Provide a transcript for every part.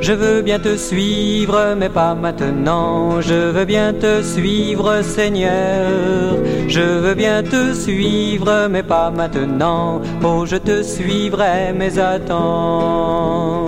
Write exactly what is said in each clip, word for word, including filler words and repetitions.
Je veux bien te suivre, mais pas maintenant. Je veux bien te suivre, Seigneur. Je veux bien te suivre, mais pas maintenant. Oh, je te suivrai, mais attends.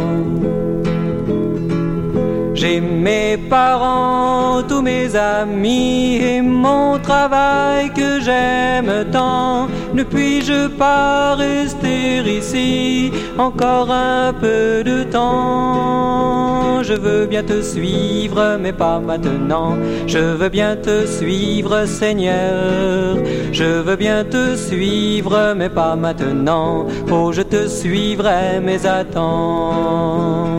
J'ai mes parents, tous mes amis et mon travail que j'aime tant. Ne puis-je pas rester ici encore un peu de temps? Je veux bien te suivre, mais pas maintenant. Je veux bien te suivre, Seigneur. Je veux bien te suivre, mais pas maintenant. Oh, je te suivrai, mais attends.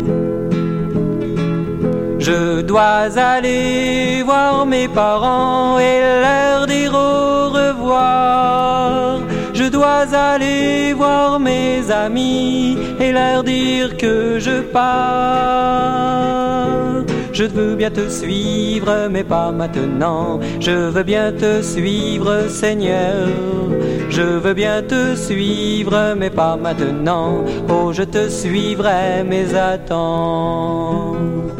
Je dois aller voir mes parents et leur dire au revoir. Je dois aller voir mes amis et leur dire que je pars. Je veux bien te suivre, mais pas maintenant. Je veux bien te suivre, Seigneur. Je veux bien te suivre, mais pas maintenant. Oh, je te suivrai, mais attends.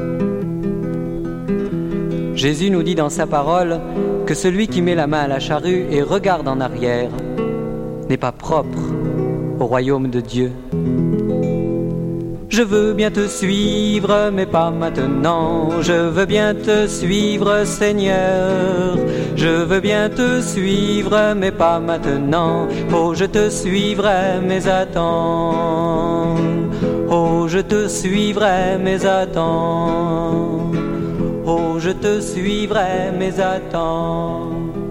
Jésus nous dit dans sa parole que celui qui met la main à la charrue et regarde en arrière n'est pas propre au royaume de Dieu. Je veux bien te suivre, mais pas maintenant. Je veux bien te suivre, Seigneur. Je veux bien te suivre, mais pas maintenant. Oh, je te suivrai, mais attends. Oh, je te suivrai, mais attends. Oh, je te suivrai, mais attends.